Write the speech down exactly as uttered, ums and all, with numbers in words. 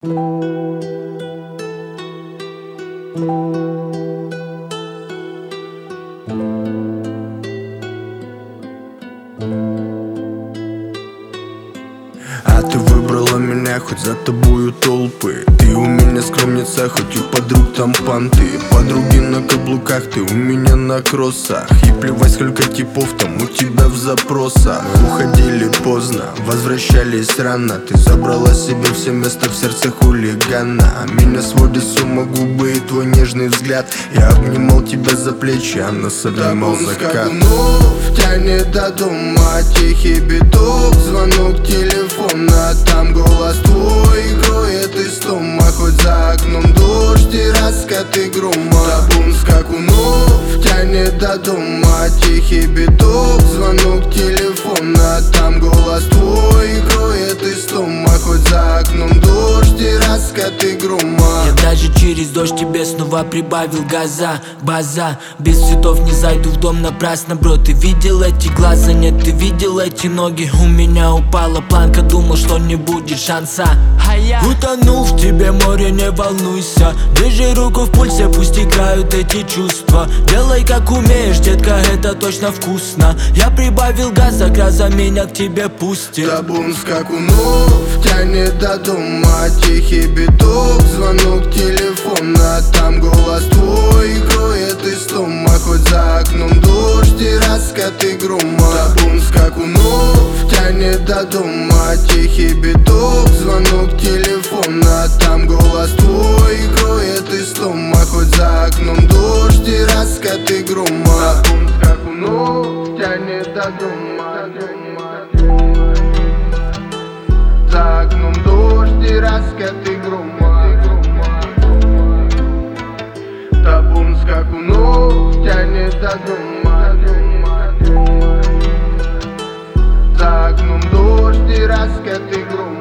А ты выбрала меня, хоть за тобою толпы. Ты у меня скромница, хоть у подруг там понты. Подруги на каблуках, ты у меня на кроссах. И плевать, сколько типов там у тебя в запросах. Мы уходили поздно, возвращались рано. Ты забрала себе все места в сердце хулигана. А меня сводит с ума губы и твой нежный взгляд. Я обнимал тебя за плечи, а нас обнимал закат. Тянет до дома тихий биток, звонок телефона, там голос твой кроет из дома. Хоть за окном дождь и раскаты грома, табун скакунов тянет до дома тихий биток, звонок телефона, там голос твой кроет из дома. Хоть за окном дождь и раскаты грома. Я даже через дождь тебе снова прибавил газа. База, без цветов не зайду в дом напрасно, бро. Ты видел эти глаза? Нет, ты видел эти ноги? У меня упала планка, думал, что не будет шанса. Утонул в тебе, море, не волнуйся. Держи руку в пульсе, пусть играют эти чувства. Делай как умеешь, детка, это точно вкусно. Я прибавил газа, гроза меня к тебе пустит. Табун скакунов тянет до дома тихий биток, звонок телефона, там голос твой кроет из дома. Хоть за окном дождь и раскаты грома, табун скакунов тянет до дома тихий биток, звонок телефона, там голос твой кроет из дома. Хоть за окном дождь и раскаты грома, табун скакунов тянет до дома, за окном дождь и раскаты грома. Табун скакунов тянет до дома, за окном дождь и раскаты грома.